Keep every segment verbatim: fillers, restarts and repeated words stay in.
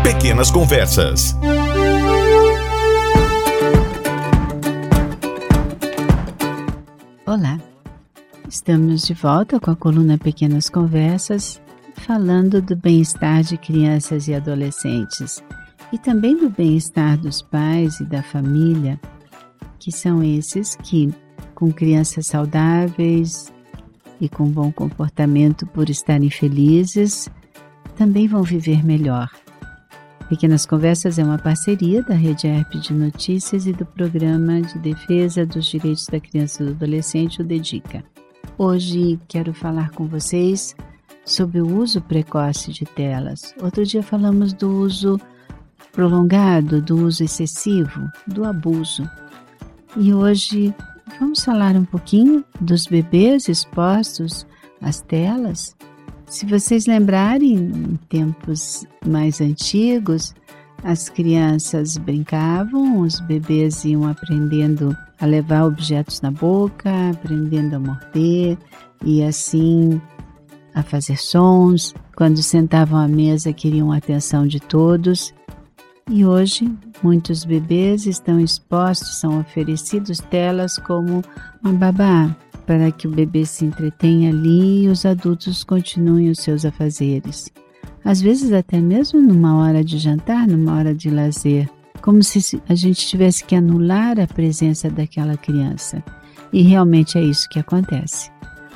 Pequenas Conversas. Olá, estamos de volta com a coluna Pequenas Conversas, falando do bem-estar de crianças e adolescentes e também do bem-estar dos pais e da família, que são esses que, com crianças saudáveis e com bom comportamento por estarem felizes, também vão viver melhor. Pequenas Conversas é uma parceria da Rede E R P de Notícias e do Programa de Defesa dos Direitos da Criança e do Adolescente, o DEDICA. Hoje quero falar com vocês sobre o uso precoce de telas. Outro dia falamos do uso prolongado, do uso excessivo, do abuso. E hoje vamos falar um pouquinho dos bebês expostos às telas. Se vocês lembrarem, em tempos mais antigos, as crianças brincavam, os bebês iam aprendendo a levar objetos na boca, aprendendo a morder e assim a fazer sons. Quando sentavam à mesa, queriam a atenção de todos. E hoje, muitos bebês estão expostos, são oferecidos telas como uma babá, para que o bebê se entretenha ali e os adultos continuem os seus afazeres. Às vezes até mesmo numa hora de jantar, numa hora de lazer, como se a gente tivesse que anular a presença daquela criança. E realmente é isso que acontece.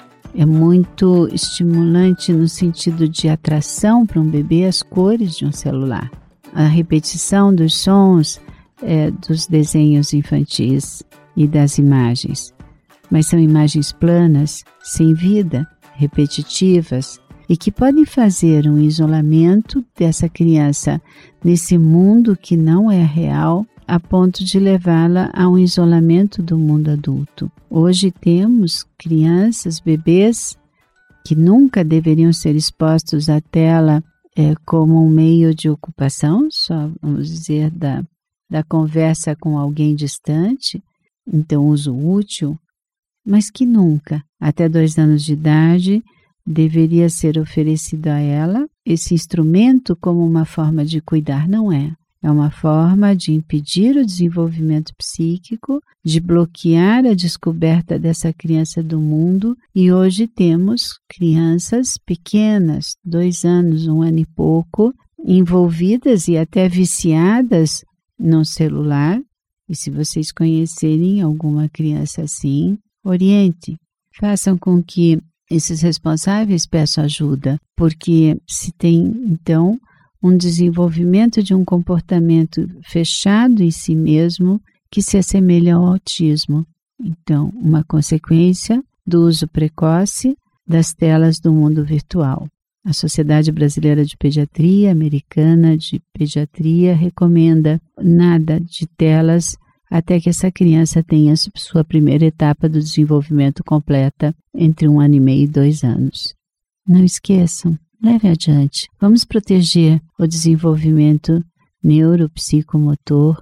É muito estimulante no sentido de atração para um bebê as cores de um celular. A repetição dos sons é, dos desenhos infantis e das imagens. Mas são imagens planas, sem vida, repetitivas e que podem fazer um isolamento dessa criança nesse mundo que não é real, a ponto de levá-la a um isolamento do mundo adulto. Hoje temos crianças, bebês, que nunca deveriam ser expostos à tela é, como um meio de ocupação, só vamos dizer da, da conversa com alguém distante, então uso útil, mas que nunca, até dois anos de idade, deveria ser oferecido a ela esse instrumento como uma forma de cuidar. Não é. É uma forma de impedir o desenvolvimento psíquico, de bloquear a descoberta dessa criança do mundo. E hoje temos crianças pequenas, dois anos, um ano e pouco, envolvidas e até viciadas no celular. E se vocês conhecerem alguma criança assim, oriente, façam com que esses responsáveis peçam ajuda, porque se tem, então, um desenvolvimento de um comportamento fechado em si mesmo que se assemelha ao autismo. Então, uma consequência do uso precoce das telas do mundo virtual. A Sociedade Brasileira de Pediatria, Americana de Pediatria, recomenda nada de telas até que essa criança tenha sua primeira etapa do desenvolvimento completa entre um ano e meio e dois anos. Não esqueçam, leve adiante. Vamos proteger o desenvolvimento neuropsicomotor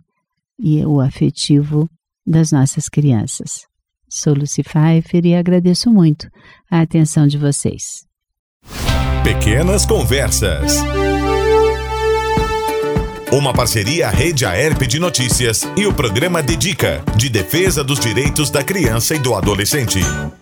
e o afetivo das nossas crianças. Sou Lucy Pfeiffer e agradeço muito a atenção de vocês. Pequenas Conversas. Uma parceria Rede E R P de Notícias e o Programa DEDICA, de Defesa dos Direitos da Criança e do Adolescente.